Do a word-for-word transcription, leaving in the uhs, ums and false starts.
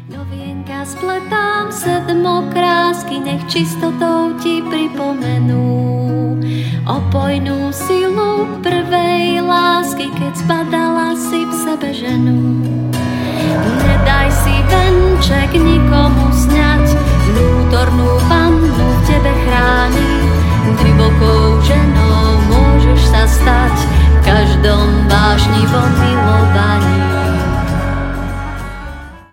Novienka spletám sedmo krásky, nech čistotou ti pripomenú opojnú silu prvej lásky, keď spadala si v sebe ženu. Nedaj